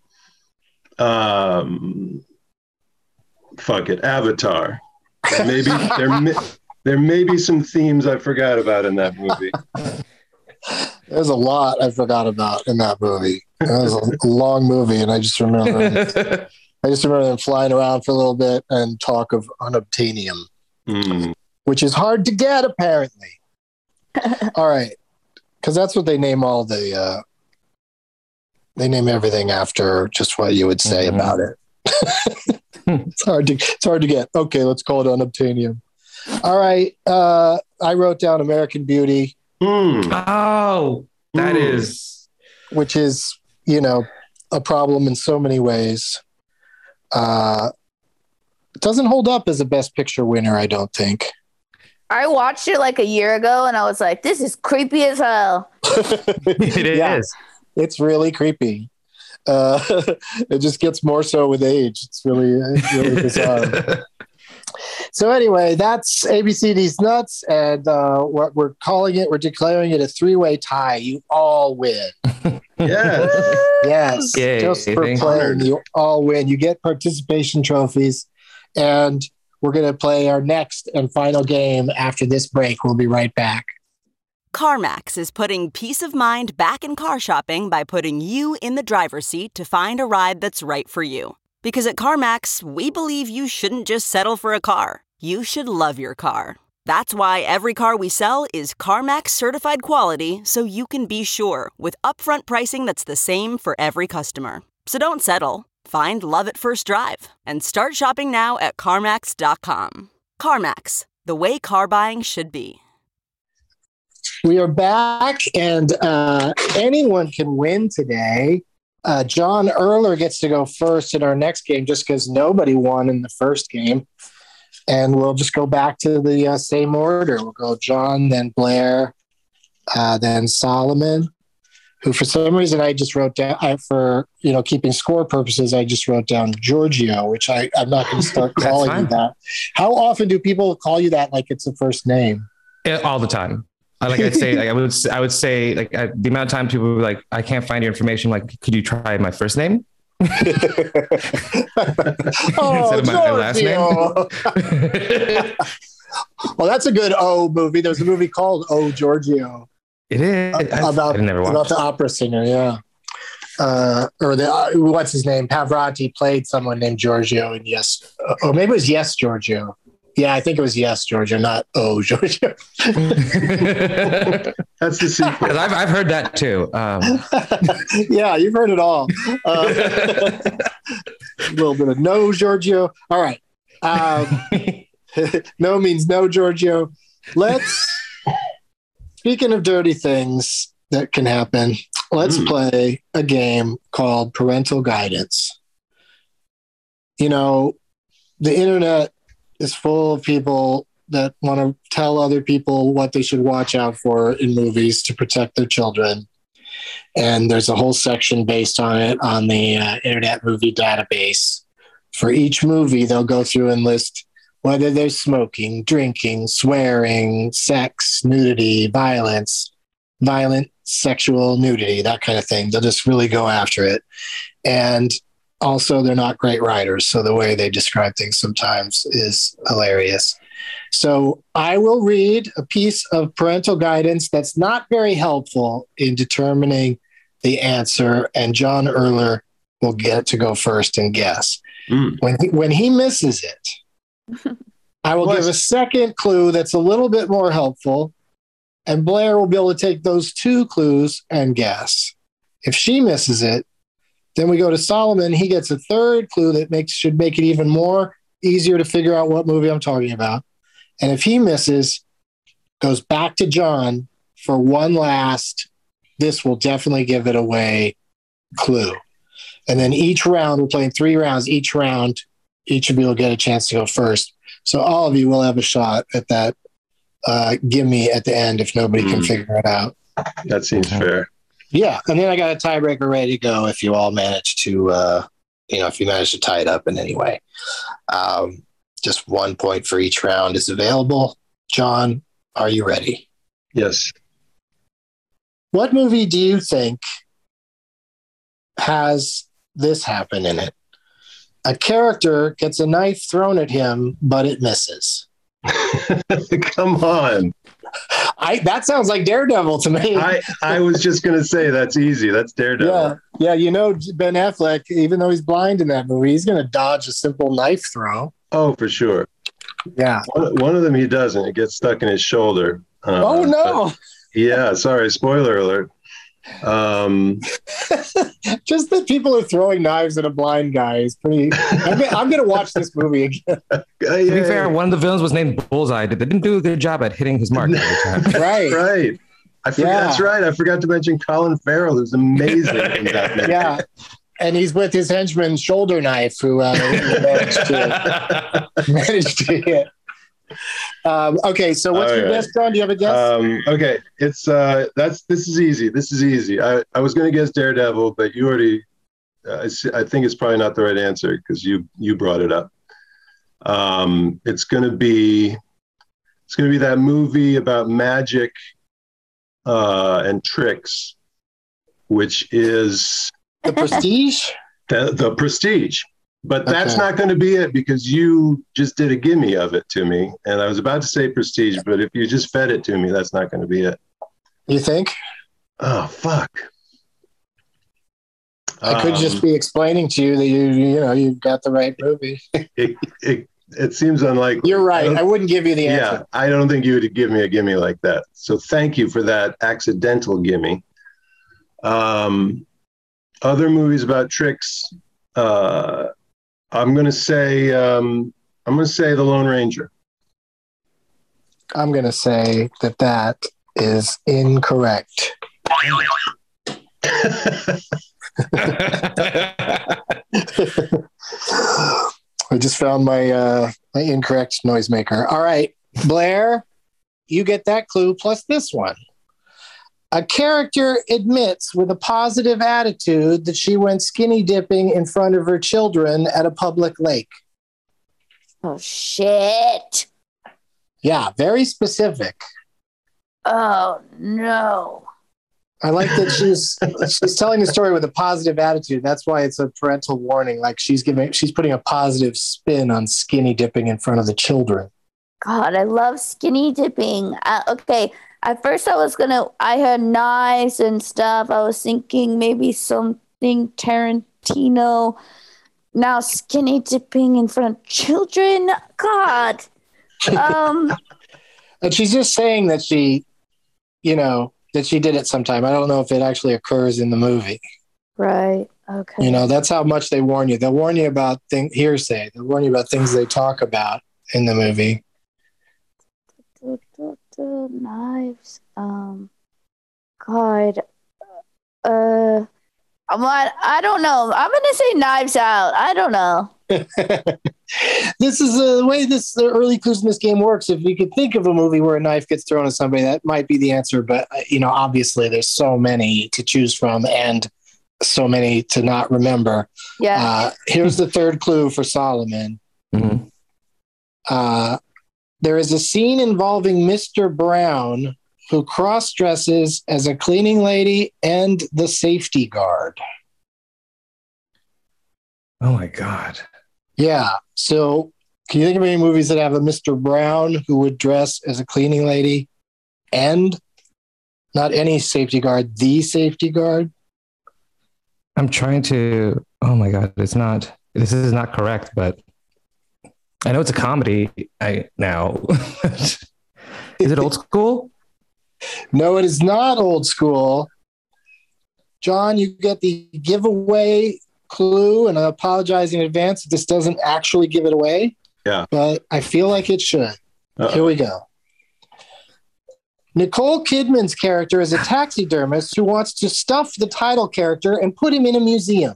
um. Fuck it, Avatar. Maybe there. may- There may be some themes I forgot about in that movie. There's a lot I forgot about in that movie. It was a long movie, and I just remember I just remember them flying around for a little bit and talk of unobtainium, mm. which is hard to get, apparently. All right, because that's what they name all the. Uh, they name everything after just what you would say mm-hmm. about it. it's hard to it's hard to get. Okay, let's call it unobtainium. All right, uh, I wrote down American Beauty. Mm. Oh, that mm. is, which is you know a problem in so many ways. Uh, it doesn't hold up as a Best Picture winner, I don't think. I watched it like a year ago, and I was like, "This is creepy as hell." It yeah, is. It's really creepy. Uh, it just gets more so with age. It's really, it's really bizarre. So anyway, that's A B C D's Nuts, and uh, what we're calling it, we're declaring it a three-way tie. You all win. Yes. Yes. Yay, just for playing, honored. you all win. You get participation trophies, and we're going to play our next and final game after this break. We'll be right back. CarMax is putting peace of mind back in car shopping by putting you in the driver's seat to find a ride that's right for you. Because at CarMax, we believe you shouldn't just settle for a car. You should love your car. That's why every car we sell is CarMax certified quality, so you can be sure with upfront pricing that's the same for every customer. So don't settle. Find love at first drive and start shopping now at CarMax dot com. CarMax, the way car buying should be. We are back, and uh, anyone can win today. Uh, John Erler gets to go first in our next game just because nobody won in the first game. And we'll just go back to the uh, same order. We'll go John, then Blair, uh, then Solomon, who for some reason I just wrote down, I, for you know keeping score purposes, I just wrote down Giorgio, which I, I'm not going to start calling you that. How often do people call you that like it's a first name? Yeah, all the time. I like I'd say like I would I would say like I, the amount of time people were like, I can't find your information. Like, could you try my first name? oh, Instead of my, my last name. Well, that's a good O movie. There's a movie called Oh Giorgio. It is I, about I never watched. about the opera singer. Yeah, uh, or the uh, what's his name? Pavarotti played someone named Giorgio in Yes, or maybe it was Yes Giorgio. Yeah, I think it was Yes Giorgio, not Oh Giorgio. That's the sequel. I've I've heard that too. Um. Yeah, you've heard it all. Uh, a little bit of no Giorgio. All right. Um, no means no Giorgio. Let's. Speaking of dirty things that can happen, let's mm. play a game called Parental Guidance. You know, the internet is full of people that want to tell other people what they should watch out for in movies to protect their children. And there's a whole section based on it on the uh, Internet Movie Database. For each movie, they'll go through and list whether there's smoking, drinking, swearing, sex, nudity, violence, violent sexual nudity, that kind of thing. They'll just really go after it. And also, they're not great writers, so the way they describe things sometimes is hilarious. So I will read a piece of parental guidance that's not very helpful in determining the answer, and John Erler will get to go first and guess. Mm. When he, when he misses it, I will what? give a second clue that's a little bit more helpful, and Blair will be able to take those two clues and guess. If she misses it, then we go to Solomon. He gets a third clue that makes should make it even more easier to figure out what movie I'm talking about. And if he misses, goes back to John for one last, this will definitely give it away clue. And then each round, we're playing three rounds. Each round, each of you will get a chance to go first. So all of you will have a shot at that uh, gimme at the end if nobody mm. can figure it out. That seems fair. Yeah, and then I got a tiebreaker ready to go if you all manage to, uh, you know, if you manage to tie it up in any way. Um, just one point for each round is available. John, are you ready? Yes. What movie do you think has this happen in it? A character gets a knife thrown at him, but it misses. Come on. I that sounds like Daredevil to me. I, I was just going to say that's easy. That's Daredevil. Yeah, yeah. You know, Ben Affleck, even though he's blind in that movie, he's going to dodge a simple knife throw. Oh, for sure. Yeah. One, one of them he doesn't. It gets stuck in his shoulder. Uh, oh, no. Yeah, sorry. Spoiler alert. Um, Just that people are throwing knives at a blind guy is pretty. I'm, I'm going to watch this movie again. To be fair, one of the villains was named Bullseye. They didn't do a good job at hitting his mark every time. Right. Right. I forgot, Yeah. That's right. I forgot to mention Colin Farrell, who's amazing in that movie. Yeah. And he's with his henchman Shoulder Knife, who uh, managed to managed to hit. Um, okay, so what's All your right. guess, John? Do you have a guess? Um, okay, it's uh, that's this is easy. This is easy. I, I was going to guess Daredevil, but you already. Uh, I see- I think it's probably not the right answer because you you brought it up. Um, it's going to be it's going to be that movie about magic uh, and tricks, which is The Prestige. the, the Prestige. But that's Okay. not going to be it because you just did a gimme of it to me. And I was about to say Prestige, but if you just fed it to me, that's not going to be it. You think? Oh, fuck. I could Um, just be explaining to you that you you know you got the right movie. It, it, it seems unlikely. You're right. I I wouldn't give you the Yeah, answer. I don't think you would give me a gimme like that. So thank you for that accidental gimme. Um, other movies about tricks. Uh, I'm going to say um, I'm going to say The Lone Ranger. I'm going to say that that is incorrect. I just found my uh, my incorrect noisemaker. All right, Blair, you get that clue plus this one. A character admits with a positive attitude that she went skinny dipping in front of her children at a public lake. Oh, shit. Yeah, very specific. Oh, no. I like that she's she's telling the story with a positive attitude. That's why it's a parental warning. Like she's giving, she's putting a positive spin on skinny dipping in front of the children. God, I love skinny dipping. Uh, okay, at first I was gonna, I had knives and stuff. I was thinking maybe something Tarantino. Now skinny dipping in front of children. God. Um. And she's just saying that she, you know, that she did it sometime. I don't know if it actually occurs in the movie. Right. Okay. You know, that's how much they warn you. They'll warn you about thing hearsay. They'll warn you about things they talk about in the movie. Du- du- du- Knives. Um. God. Uh. I'm not, I don't know. I'm gonna say Knives Out. I don't know. This is uh, the way this the early clues in this game works. If you could think of a movie where a knife gets thrown at somebody, that might be the answer. But uh, you know, obviously, there's so many to choose from, and so many to not remember. Yeah. Uh, here's the third clue for Solomon. Mm-hmm. Uh, there is a scene involving Mister Brown, who cross-dresses as a cleaning lady and the safety guard. Oh my God. Yeah. So can you think of any movies that have a Mister Brown who would dress as a cleaning lady and not any safety guard, the safety guard? I'm trying to, oh my God, it's not, this is not correct, but I know it's a comedy I now. Is it old school? No, it is not old school. John, you get the giveaway clue, and I apologize in advance if this doesn't actually give it away. Yeah. But I feel like it should. Uh-oh. Here we go. Nicole Kidman's character is a taxidermist who wants to stuff the title character and put him in a museum.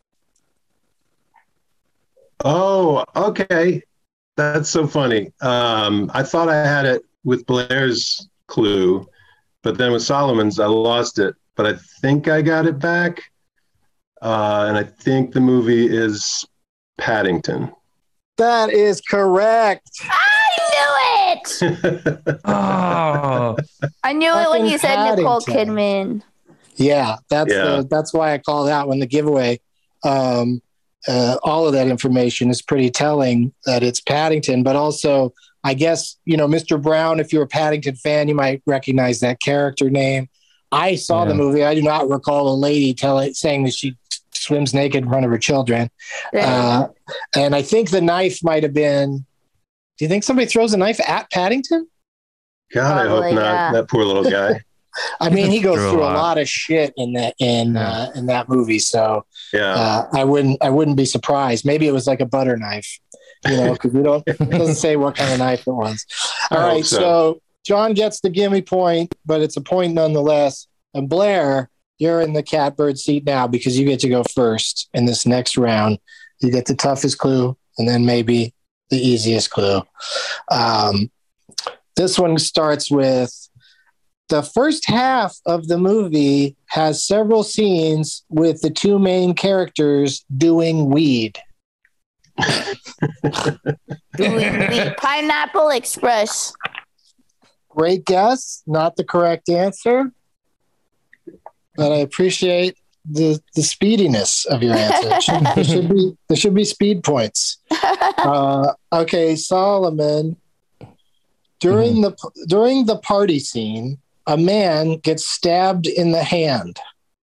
Oh, okay. That's so funny. Um, I thought I had it with Blair's clue, but then with Solomon's, I lost it. But I think I got it back. Uh, and I think the movie is Paddington. That is correct. I knew it. Oh, I knew it when Fucking you said Nicole Paddington. Kidman. Yeah, that's Yeah. The, that's why I called out when the giveaway. Um, uh, all of that information is pretty telling that it's Paddington, but also I guess, you know, Mister Brown, if you're a Paddington fan, you might recognize that character name. I saw Yeah. the movie. I do not recall a lady telling saying that she swims naked in front of her children. Uh, and I think the knife might have been. Do you think somebody throws a knife at Paddington? God, I hope Probably, not. yeah. That poor little guy. I mean, he goes Through a through a lot. lot of shit in that in uh, in that movie. So Yeah. uh, I wouldn't I wouldn't be surprised. Maybe it was like a butter knife, you know, because we don't it doesn't say what kind of knife it was. All I hope right, so. so John gets the gimme point, but it's a point nonetheless. And Blair, you're in the catbird seat now because you get to go first in this next round. You get the toughest clue, and then maybe the easiest clue. Um, this one starts with the first half of the movie has several scenes with the two main characters doing weed. Doing the Pineapple Express. Great guess, not the correct answer, but I appreciate the the speediness of your answer. There should, there should be there should be speed points. Uh, okay, Solomon. During the during the party scene, a man gets stabbed in the hand.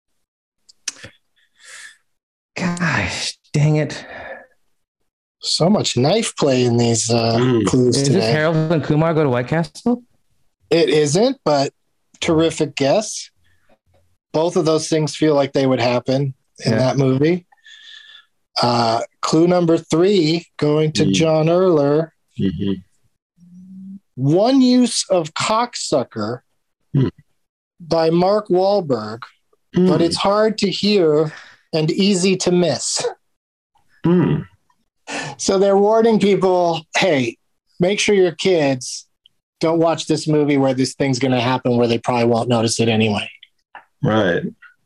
Gosh, dang it. So much knife play in these uh, Mm. clues Is today. this Harold and Kumar go to White Castle? It isn't, but terrific guess. Both of those things feel like they would happen in Yeah. that movie. Uh, clue number three, going to Mm. John Erler. Mhm. One use of cocksucker Hmm. by Mark Wahlberg, Mm. but it's hard to hear and easy to miss. Mm. So they're warning people, hey, make sure your kids don't watch this movie where this thing's going to happen where they probably won't notice it anyway. Right.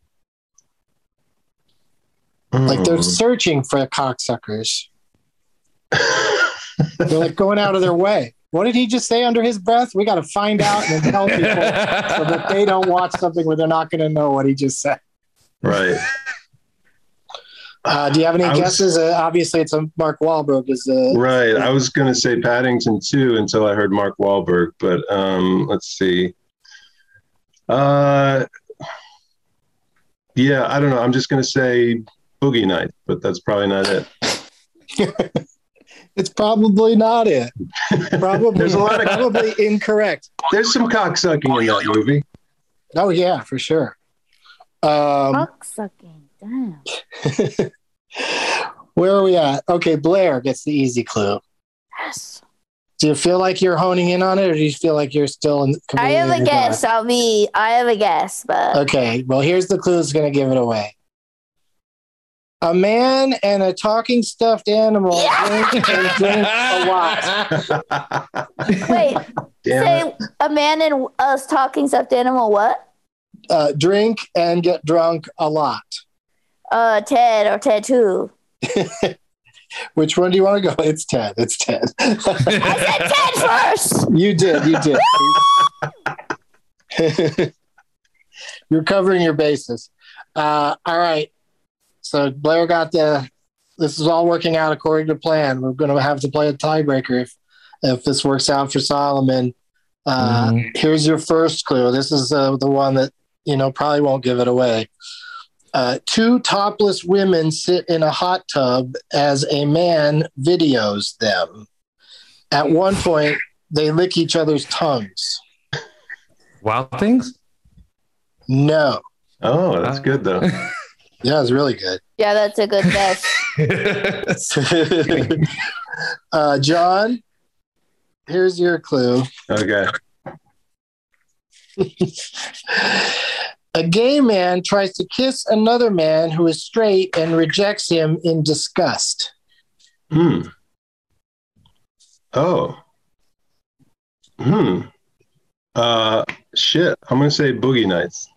Like they're Oh. searching for cocksuckers. They're like going out of their way. What did he just say under his breath? We got to find out and then tell people so that they don't watch something where they're not going to know what he just said. Right. Uh, do you have any I was- guesses? Uh, obviously, it's a Mark Wahlberg. Is uh, Right. I was going to say Paddington too until I heard Mark Wahlberg, but um, let's see. Uh, yeah, I don't know. I'm just going to say Boogie Nights, but that's probably not it. It's probably not it. Probably, There's a lot of- probably incorrect. There's some cocksucking in that movie. Oh yeah, for sure. Um, Cocksucking. Damn. where are we at? Okay, Blair gets the easy clue. Yes. Do you feel like you're honing in on it, or do you feel like you're still in? I have a guess. I'll be. I have a guess, but Okay, well, here's the clue that's going to give it away. A man and a talking stuffed animal drink and drink a lot. wait. Damn say it. a man and us talking stuffed animal. What? Uh, drink and get drunk a lot. Uh, Ted or Ted two. Which one do you want to go? It's Ted. It's Ted. I said Ted first. You did. You did. You're covering your bases. Uh, all right. So Blair got the. This is all working out according to plan. We're going to have to play a tiebreaker if if this works out for Solomon. Uh, Mhm. Here's your first clue. This is uh, the one that you know probably won't give it away. Uh, two topless women sit in a hot tub as a man videos them. At one point, they lick each other's tongues. Wild Things? No. Oh, that's good though. Yeah, it's really good. Yeah, that's a good guess. uh, John, here's your clue. Okay. A gay man tries to kiss another man who is straight and rejects him in disgust. Hmm. Oh. Hmm. Uh, shit. I'm gonna say Boogie Nights.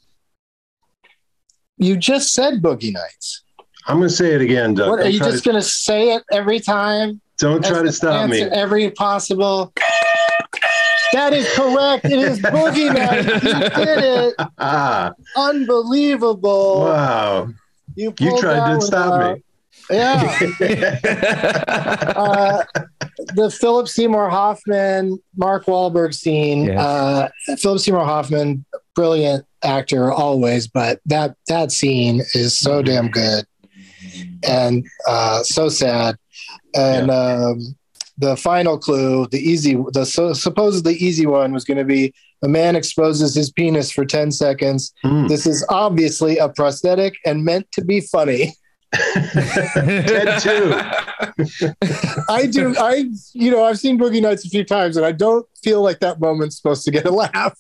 You just said Boogie Nights. I'm gonna say it again, Doug. What, are Don't you try just to- going to say it every time? Don't try As to the stop me. answer Every possible. That is correct. It is Boogie Nights. You did it. Ah, Unbelievable. wow. You, You pulled tried that to one stop out. me. Yeah. uh, the Philip Seymour Hoffman, Mark Wahlberg scene. Yes. Uh, Philip Seymour Hoffman, brilliant actor always, but that that scene is so damn good and uh, so sad. And Yeah. um, the final clue, the easy, the so, supposedly easy one, was going to be a man exposes his penis for ten seconds. Mm. This is obviously a prosthetic and meant to be funny. Ted too. I do. I, you know, I've seen Boogie Nights a few times, and I don't feel like that moment's supposed to get a laugh.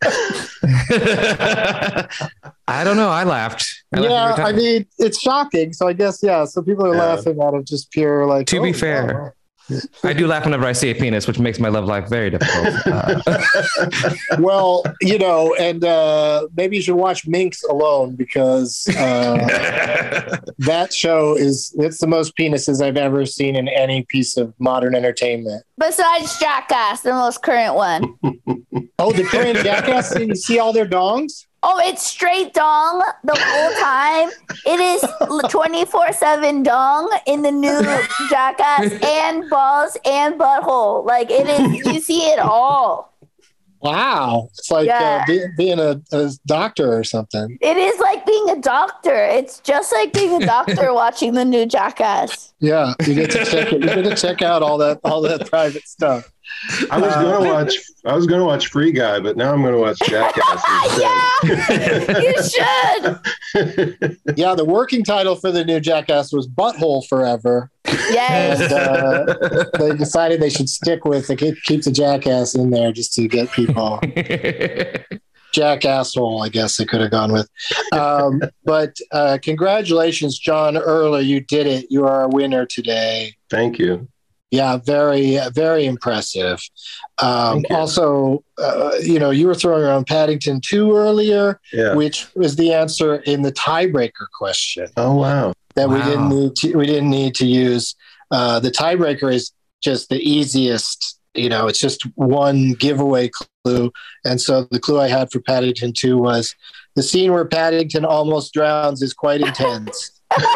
I don't know. I laughed. I laughed yeah, every time. I mean, it's shocking. So I guess, yeah, some people are Yeah. laughing out of just pure, like, To oh, be fair, wow. I do laugh whenever I see a penis, which makes my love life very difficult. Uh, Well, you know, and uh, maybe you should watch Minx alone, because uh, that show is, it's the most penises I've ever seen in any piece of modern entertainment. Besides Jackass, the most current one. Oh, the current Jackass, you see all their dongs? Oh, it's straight dong the whole time. It is twenty-four seven dong in the new Jackass, and balls and butthole. Like, it is, you see it all. Wow. It's like Yeah. uh, be, being a, a doctor or something. It is like being a doctor. It's just like being a doctor watching the new Jackass. Yeah, you get to check it. You get to check out all that all that private stuff. I was Uh, gonna watch. I was gonna watch Free Guy, but now I'm gonna watch Jackass. Yeah, you should. Yeah, the working title for the new Jackass was Butthole Forever. Yes. And uh, they decided they should stick with the keep, keep the Jackass in there just to get people. Jackasshole, I guess they could have gone with. Um, but uh, congratulations, John Early. You did it. You are a winner today. Thank you. Yeah, very, very impressive. Um, Thank you. also, uh, you know, you were throwing around Paddington two earlier, Yeah. which was the answer in the tiebreaker question Oh wow. that we Wow. didn't need to. We didn't need to use. Uh, the tiebreaker is just the easiest. You know, it's just one giveaway clue, and so the clue I had for Paddington two was the scene where Paddington almost drowns is quite intense.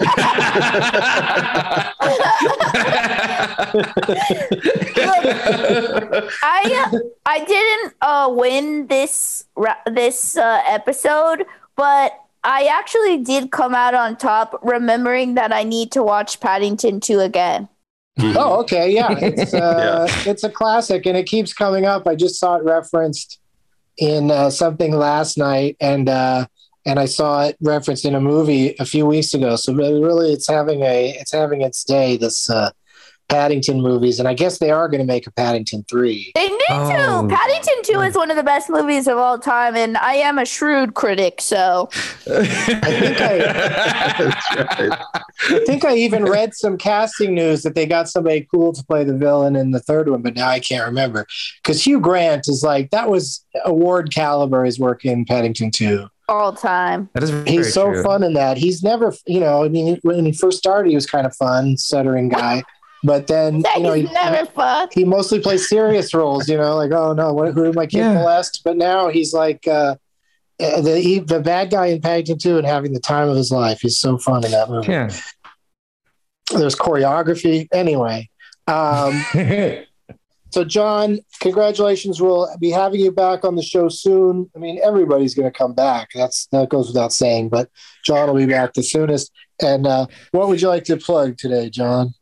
I I didn't uh, win this ra- this uh, episode, but I actually did come out on top, remembering that I need to watch Paddington two again. Oh, okay, yeah, it's uh, it's a classic, and it keeps coming up. I just saw it referenced in uh, something last night, and uh, and I saw it referenced in a movie a few weeks ago. So really, really it's having a it's having its day. This uh, Paddington movies, and I guess they are going to make a Paddington three. They need Oh. to. Paddington two is one of the best movies of all time, and I am a shrewd critic, so I think I, That's right. I think I even read some casting news that they got somebody cool to play the villain in the third one, but now I can't remember because Hugh Grant is like that was award caliber. His work in Paddington two. all time. That is very He's so true. fun in that. He's never, you know, I mean, when he first started, he was kind of fun, stuttering guy. But then, you know, he, He's never fun. he mostly plays serious roles, you know, like, oh no, what, who did my kid Yeah. molest? But now he's like uh, uh, the he, the bad guy in Paddington two and having the time of his life. He's so fun in that movie. Yeah. There's choreography. Anyway. Um, so, John, congratulations. We'll be having you back on the show soon. I mean, everybody's going to come back. That's That goes without saying, but John will be back the soonest. And uh, what would you like to plug today, John?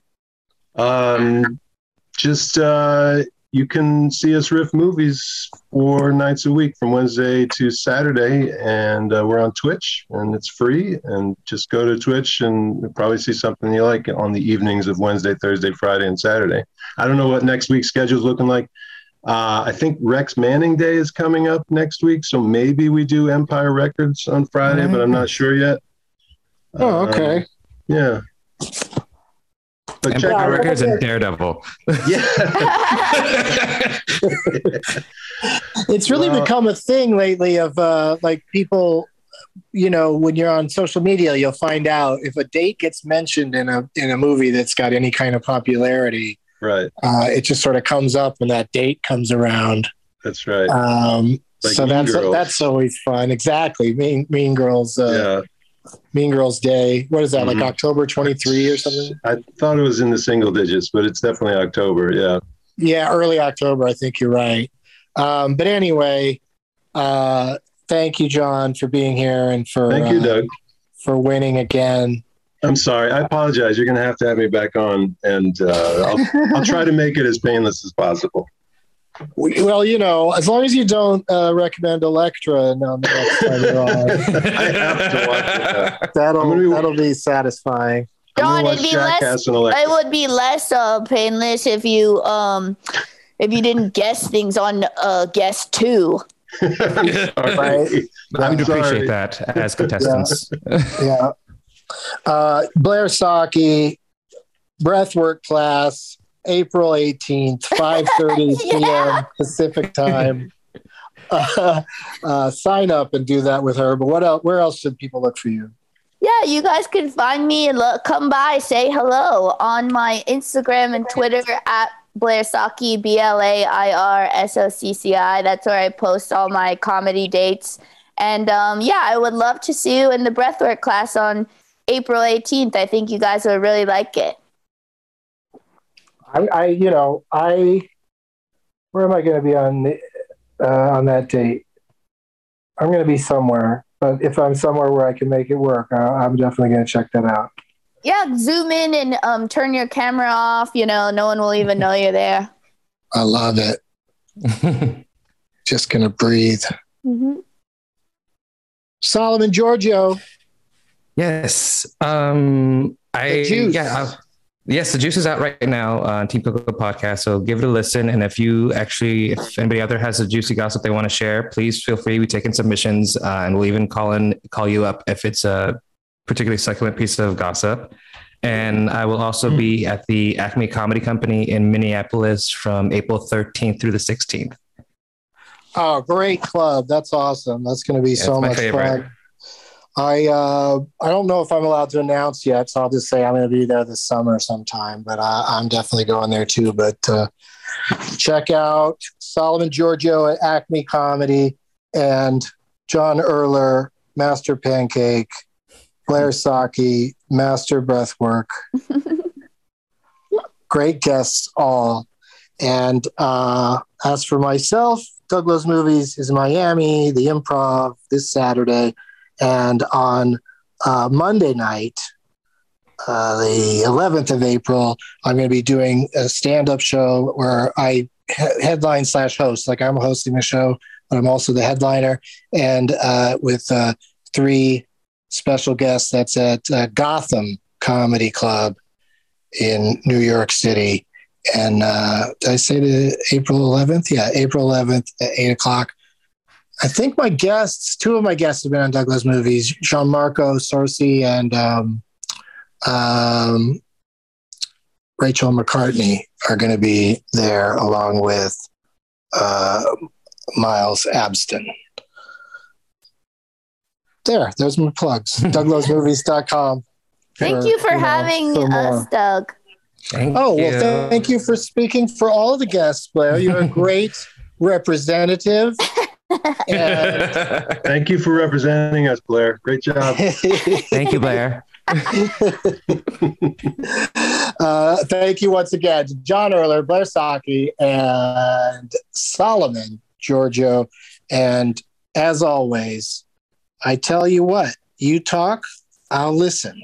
Um, just uh, you can see us riff movies four nights a week from Wednesday to Saturday, and uh, we're on Twitch, and it's free. And just go to Twitch, and you'll probably see something you like on the evenings of Wednesday, Thursday, Friday, and Saturday. I don't know what next week's schedule is looking like. Uh, I think Rex Manning Day is coming up next week, so maybe we do Empire Records on Friday, but I'm not sure yet. Oh, okay. Um, yeah. But check Empire out Records and Daredevil. Yeah. It's really Well- become a thing lately of uh, like people, you know, when you're on social media, you'll find out if a date gets mentioned in a in a movie that's got any kind of popularity. Right. Uh, it just sort of comes up when that date comes around. That's right. Um, Like so Mean that's Girls. that's always fun. Exactly, Mean Mean Girls. Uh, Mean Girls Day. What is that, Mm-hmm. like October twenty-third or something? I thought it was in the single digits, but it's definitely October. Yeah. Yeah, early October. I think you're right. Um, but anyway, uh, thank you, John, for being here and for Thank you, uh, Doug. for winning again. I'm sorry. I apologize. You're going to have to have me back on, and uh, I'll, I'll try to make it as painless as possible. Well, you know, as long as you don't uh, recommend Elektra, no, the next time you're on. I have to watch it. Uh, That'll be, that'll be satisfying. John, it'd be less. It would be less uh, painless if you um if you didn't guess things on uh guess two. Right? I would appreciate that as contestants. Yeah. yeah. Uh, Blair Saki, breathwork class, April eighteenth, five thirty yeah. p.m. Pacific time. Uh, uh, sign up and do that with her. But what else? Where else should people look for you? Yeah, you guys can find me and look, come by, say hello on my Instagram and Twitter at Blair Saki, B L A I R S O C C I. That's where I post all my comedy dates. And um, yeah, I would love to see you in the breathwork class on April eighteenth. I think you guys would really like it. I, I you know, I, where am I going to be on the, uh, on that date? I'm going to be somewhere, but if I'm somewhere where I can make it work, I, I'm definitely going to check that out. Yeah, zoom in and um, turn your camera off. You know, no one will even know you're there. I love it. Just going to breathe. Mm-hmm. Solomon Giorgio. Yes. Um, I, the juice. Yeah. I'll, yes, the juice is out right now on Team Coco Podcast. So give it a listen. And if you actually, if anybody out there has a juicy gossip they want to share, please feel free. We take in submissions uh, and we'll even call in, call you up if it's a particularly succulent piece of gossip. And I will also be at the Acme Comedy Company in Minneapolis from April thirteenth through the sixteenth. Oh, great club. That's awesome. That's going to be yeah, so much favorite. fun. I uh, I don't know if I'm allowed to announce yet, so I'll just say I'm going to be there this summer sometime, but I, I'm definitely going there too. But uh, check out Solomon Giorgio at Acme Comedy and John Erler, Master Pancake, Blair Saki, Master Breathwork. Great guests all. And uh, as for myself, Doug Loves Movies is in Miami, the Improv this Saturday. And on uh, Monday night, uh, the eleventh of April, I'm going to be doing a stand-up show where I he- headline slash host. Like I'm hosting the show, but I'm also the headliner. And uh, with uh, three special guests, that's at uh, Gotham Comedy Club in New York City. And uh, did I say the April eleventh? Yeah, April eleventh at eight o'clock. I think my guests, two of my guests have been on Doug Loves Movies, Gianmarco Sorsi and um, um, Rachel McCartney are going to be there along with uh, Miles Abston. There, there's my plugs. Doug Loves Movies dot com. Thank for, you for you having know, for us, Doug. Thank oh, you. well, th- thank you for speaking for all of the guests, Blair. You're a great representative. And thank you for representing us, Blair. Great job. Thank you, Blair. uh, thank you once again to John Erler, Blair Saki, and Solomon Giorgio. And as always, I tell you what, you talk, I'll listen.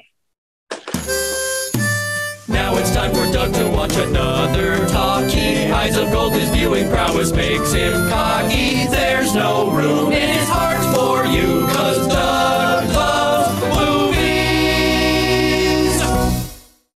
Now it's time for Doug to watch another talkie. Eyes of gold, his viewing prowess makes him cocky. There's no room in his heart for you, 'cause